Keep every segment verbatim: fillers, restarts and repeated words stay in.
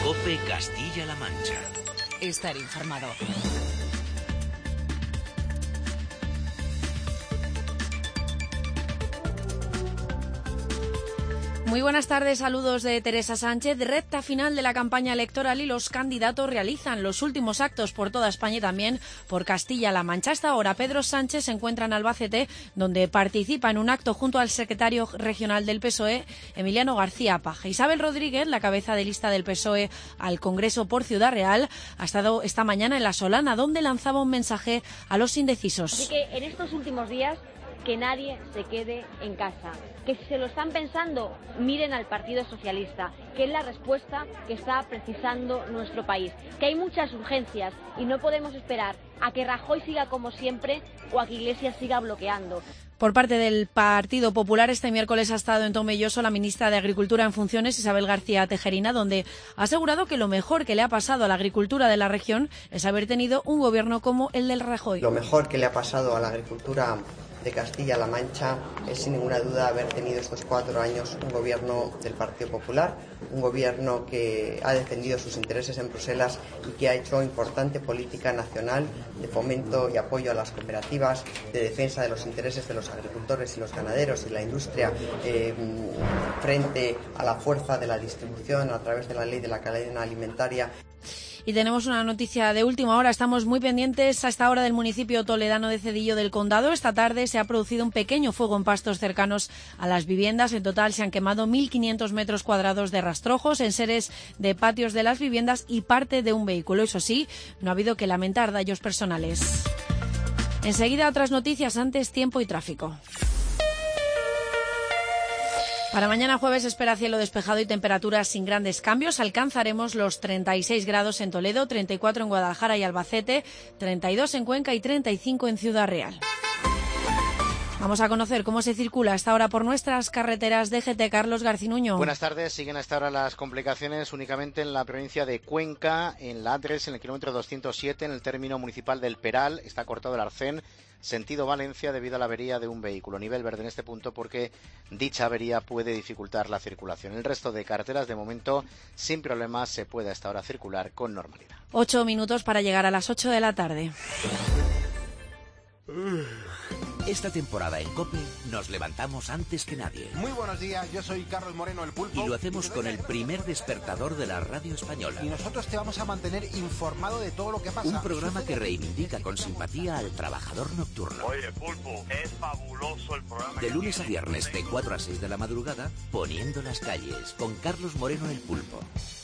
COPE Castilla-La Mancha. Estar informado. Muy buenas tardes, saludos de Teresa Sánchez. Recta final de la campaña electoral y los candidatos realizan los últimos actos por toda España y también por Castilla-La Mancha. Hasta ahora, Pedro Sánchez se encuentra en Albacete, donde participa en un acto junto al secretario regional del P S O E, Emiliano García Paje. Isabel Rodríguez, la cabeza de lista del P S O E al Congreso por Ciudad Real, ha estado esta mañana en La Solana, donde lanzaba un mensaje a los indecisos. Así que en estos últimos días, que nadie se quede en casa. Que si se lo están pensando, miren al Partido Socialista, que es la respuesta que está precisando nuestro país. Que hay muchas urgencias y no podemos esperar a que Rajoy siga como siempre o a que Iglesias siga bloqueando. Por parte del Partido Popular, este miércoles ha estado en Tomelloso la ministra de Agricultura en funciones, Isabel García Tejerina, donde ha asegurado que lo mejor que le ha pasado a la agricultura de la región es haber tenido un gobierno como el del Rajoy. Lo mejor que le ha pasado a la agricultura de Castilla-La Mancha es sin ninguna duda haber tenido estos cuatro años un gobierno del Partido Popular, un gobierno que ha defendido sus intereses en Bruselas y que ha hecho importante política nacional de fomento y apoyo a las cooperativas, de defensa de los intereses de los agricultores y los ganaderos y la industria eh, frente a la fuerza de la distribución a través de la ley de la cadena alimentaria. Y tenemos una noticia de última hora. Estamos muy pendientes a esta hora del municipio toledano de Cedillo del Condado. Esta tarde se ha producido un pequeño fuego en pastos cercanos a las viviendas. En total se han quemado mil quinientos metros cuadrados de rastrojos, enseres de patios de las viviendas y parte de un vehículo. Eso sí, no ha habido que lamentar daños personales. Enseguida otras noticias, antes tiempo y tráfico. Para mañana jueves espera cielo despejado y temperaturas sin grandes cambios. Alcanzaremos los treinta y seis grados en Toledo, treinta y cuatro en Guadalajara y Albacete, treinta y dos en Cuenca y treinta y cinco en Ciudad Real. Vamos a conocer cómo se circula a esta hora por nuestras carreteras. D G T, Carlos Garcinuño. Buenas tardes. Siguen a esta hora las complicaciones únicamente en la provincia de Cuenca, en la A tres, en el kilómetro doscientos siete, en el término municipal del Peral. Está cortado el arcén, sentido Valencia, debido a la avería de un vehículo. Nivel verde en este punto porque dicha avería puede dificultar la circulación. El resto de carreteras, de momento, sin problemas, se puede a esta hora circular con normalidad. Ocho minutos para llegar a las ocho de la tarde. Esta temporada en COPE nos levantamos antes que nadie. Muy buenos días, yo soy Carlos Moreno, el Pulpo. Y lo hacemos con el primer despertador de la radio española. Y nosotros te vamos a mantener informado de todo lo que pasa. Un programa que reivindica con simpatía al trabajador nocturno. Oye, Pulpo, es fabuloso el programa. De lunes a viernes, de cuatro a seis de la madrugada, Poniendo las calles, con Carlos Moreno, el Pulpo.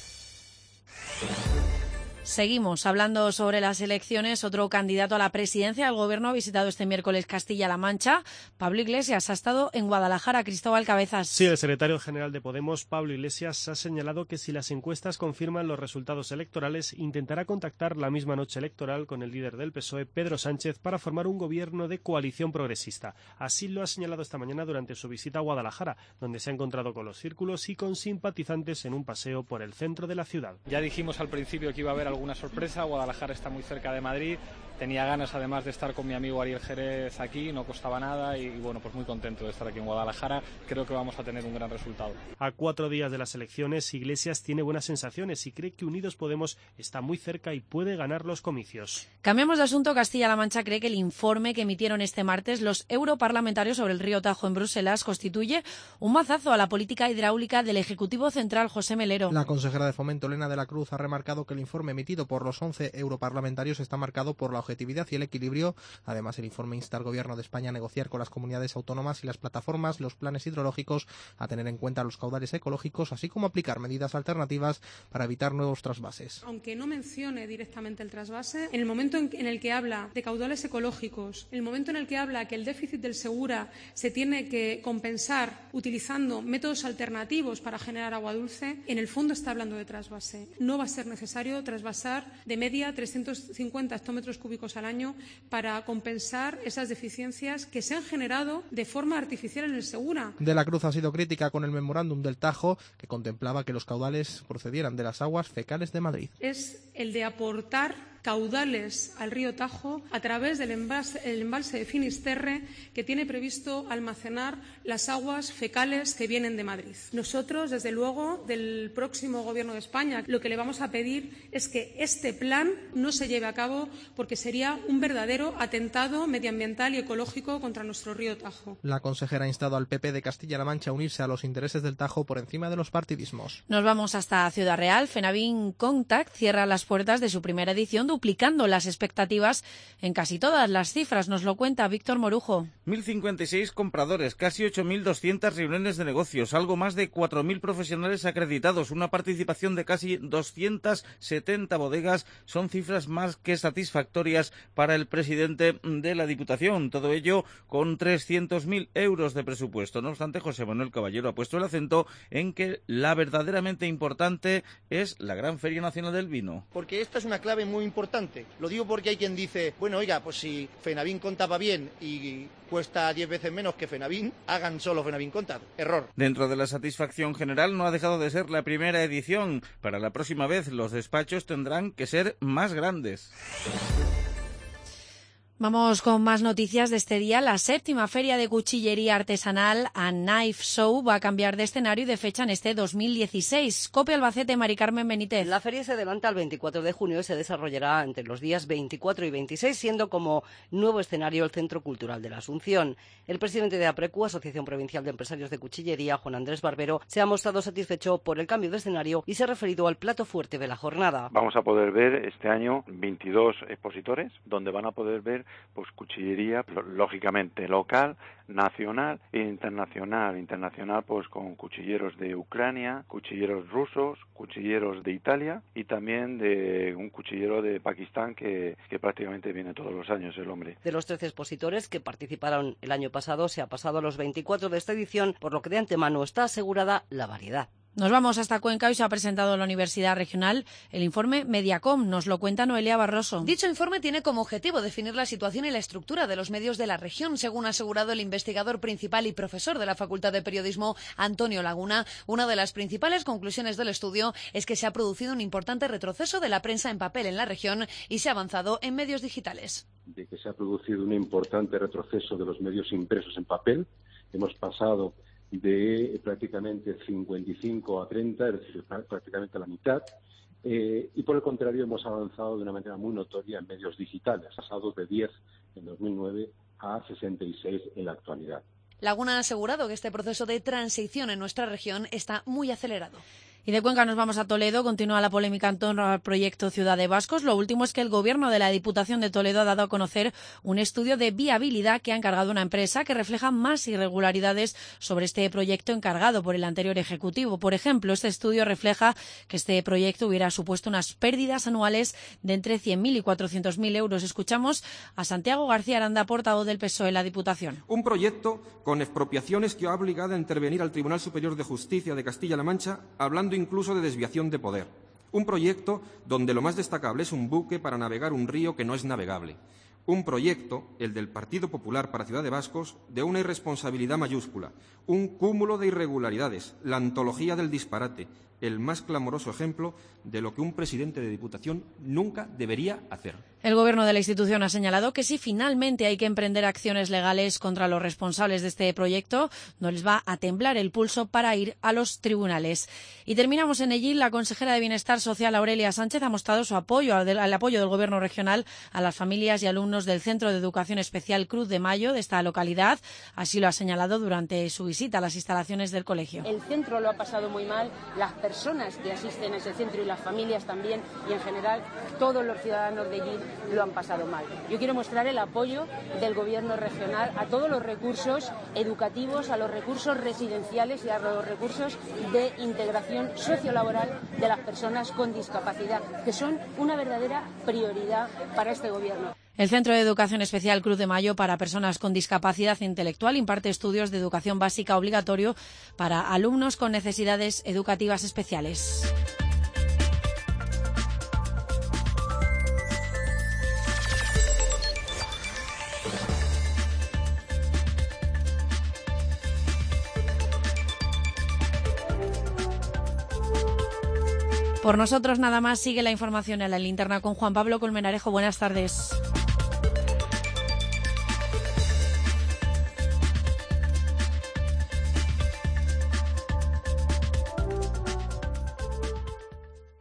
Seguimos hablando sobre las elecciones. Otro candidato a la presidencia del Gobierno ha visitado este miércoles Castilla-La Mancha. Pablo Iglesias ha estado en Guadalajara. Cristóbal Cabezas. Sí, el secretario general de Podemos, Pablo Iglesias, ha señalado que si las encuestas confirman los resultados electorales, intentará contactar la misma noche electoral con el líder del P S O E, Pedro Sánchez, para formar un gobierno de coalición progresista. Así lo ha señalado esta mañana durante su visita a Guadalajara, donde se ha encontrado con los círculos y con simpatizantes en un paseo por el centro de la ciudad. Ya dijimos al principio que iba a haber alguna sorpresa. Guadalajara está muy cerca de Madrid. Tenía ganas además de estar con mi amigo Ariel Jerez aquí, no costaba nada y bueno, pues muy contento de estar aquí en Guadalajara. Creo que vamos a tener un gran resultado. A cuatro días de las elecciones, Iglesias tiene buenas sensaciones y cree que Unidos Podemos está muy cerca y puede ganar los comicios. Cambiamos de asunto. Castilla-La Mancha cree que el informe que emitieron este martes los europarlamentarios sobre el río Tajo en Bruselas constituye un mazazo a la política hidráulica del Ejecutivo Central, José Melero. La consejera de Fomento, Elena de la Cruz, ha remarcado que el informe emitido por los once europarlamentarios está marcado por la objetividad y el equilibrio. Además, el informe insta al Gobierno de España a negociar con las comunidades autónomas y las plataformas los planes hidrológicos, a tener en cuenta los caudales ecológicos, así como aplicar medidas alternativas para evitar nuevos trasvases. Aunque no mencione directamente el trasvase, en el momento en el que habla de caudales ecológicos, en el momento en el que habla que el déficit del Segura se tiene que compensar utilizando métodos alternativos para generar agua dulce, en el fondo está hablando de trasvase. No va a ser necesario trasvasar de media trescientos cincuenta hectómetros cúbicos al año para compensar esas deficiencias que se han generado de forma artificial en el Segura. De la Cruz ha sido crítica con el memorándum del Tajo, que contemplaba que los caudales procedieran de las aguas fecales de Madrid. Es el de aportar caudales al río Tajo a través del embalse, el embalse de Finisterre, que tiene previsto almacenar las aguas fecales que vienen de Madrid. Nosotros, desde luego, del próximo Gobierno de España, lo que le vamos a pedir es que este plan no se lleve a cabo porque sería un verdadero atentado medioambiental y ecológico contra nuestro río Tajo. La consejera ha instado al P P de Castilla-La Mancha a unirse a los intereses del Tajo por encima de los partidismos. Nos vamos hasta Ciudad Real. Fenavín Contact cierra las puertas de su primera edición, duplicando las expectativas en casi todas las cifras. Nos lo cuenta Víctor Morujo. mil cincuenta y seis compradores, casi ocho mil doscientas reuniones de negocios, algo más de cuatro mil profesionales acreditados, una participación de casi doscientas setenta bodegas. Son cifras más que satisfactorias para el presidente de la Diputación. Todo ello con trescientos mil euros de presupuesto. No obstante, José Manuel Caballero ha puesto el acento en que la verdaderamente importante es la Gran Feria Nacional del Vino. Porque esta es una clave muy importante. Lo digo porque hay quien dice, bueno, oiga, pues si Fenavín contaba bien y cuesta diez veces menos que Fenavín, hagan solo Fenavín Contact. Error. Dentro de la satisfacción general, no ha dejado de ser la primera edición. Para la próxima vez, los despachos tendrán que ser más grandes. Vamos con más noticias de este día. La séptima Feria de Cuchillería Artesanal a Knife Show va a cambiar de escenario y de fecha en este dos mil dieciséis. Cope Albacete, Mari Carmen Benítez. La feria se adelanta al veinticuatro de junio y se desarrollará entre los días veinticuatro y veintiséis, siendo como nuevo escenario el Centro Cultural de la Asunción. El presidente de APRECU, Asociación Provincial de Empresarios de Cuchillería, Juan Andrés Barbero, se ha mostrado satisfecho por el cambio de escenario y se ha referido al plato fuerte de la jornada. Vamos a poder ver este año veintidós expositores, donde van a poder ver pues cuchillería, lógicamente local, nacional e internacional. Internacional pues con cuchilleros de Ucrania, cuchilleros rusos, cuchilleros de Italia y también de un cuchillero de Pakistán que, que prácticamente viene todos los años el hombre. De los trece expositores que participaron el año pasado, se ha pasado a los veinticuatro de esta edición, por lo que de antemano está asegurada la variedad. Nos vamos hasta Cuenca y se ha presentado en la Universidad Regional el informe Mediacom. Nos lo cuenta Noelia Barroso. Dicho informe tiene como objetivo definir la situación y la estructura de los medios de la región, según ha asegurado el investigador principal y profesor de la Facultad de Periodismo, Antonio Laguna. Una de las principales conclusiones del estudio es que se ha producido un importante retroceso de la prensa en papel en la región y se ha avanzado en medios digitales. De que se ha producido un importante retroceso de los medios impresos en papel. Hemos pasado de prácticamente cincuenta y cinco a treinta, es decir, prácticamente a la mitad, eh, y por el contrario hemos avanzado de una manera muy notoria en medios digitales, pasado de diez en dos mil nueve a sesenta y seis en la actualidad. Laguna ha asegurado que este proceso de transición en nuestra región está muy acelerado. Y de Cuenca nos vamos a Toledo. Continúa la polémica en torno al proyecto Ciudad de Vascos. Lo último es que el Gobierno de la Diputación de Toledo ha dado a conocer un estudio de viabilidad que ha encargado una empresa que refleja más irregularidades sobre este proyecto encargado por el anterior Ejecutivo. Por ejemplo, este estudio refleja que este proyecto hubiera supuesto unas pérdidas anuales de entre cien mil y cuatrocientos mil euros. Escuchamos a Santiago García Aranda, portavoz del P S O E en la Diputación. Un proyecto con expropiaciones que ha obligado a intervenir al Tribunal Superior de Justicia de Castilla-La Mancha, hablando incluso de desviación de poder. Un proyecto donde lo más destacable es un buque para navegar un río que no es navegable. Un proyecto, el del Partido Popular para Ciudad de Vascos, de una irresponsabilidad mayúscula, un cúmulo de irregularidades, la antología del disparate, el más clamoroso ejemplo de lo que un presidente de Diputación nunca debería hacer. El Gobierno de la institución ha señalado que si finalmente hay que emprender acciones legales contra los responsables de este proyecto, no les va a temblar el pulso para ir a los tribunales. Y terminamos en Ellín. La consejera de Bienestar Social, Aurelia Sánchez, ha mostrado su apoyo al, al apoyo del Gobierno regional a las familias y alumnos del Centro de Educación Especial Cruz de Mayo de esta localidad. Así lo ha señalado durante su visita a las instalaciones del colegio. El centro lo ha pasado muy mal, las personas que asisten a ese centro y las familias también, y en general todos los ciudadanos de Ellín lo han pasado mal. Yo quiero mostrar el apoyo del Gobierno regional a todos los recursos educativos, a los recursos residenciales y a los recursos de integración sociolaboral de las personas con discapacidad, que son una verdadera prioridad para este Gobierno. El Centro de Educación Especial Cruz de Mayo para personas con discapacidad intelectual imparte estudios de educación básica obligatorio para alumnos con necesidades educativas especiales. Por nosotros nada más, sigue la información en la linterna con Juan Pablo Colmenarejo. Buenas tardes.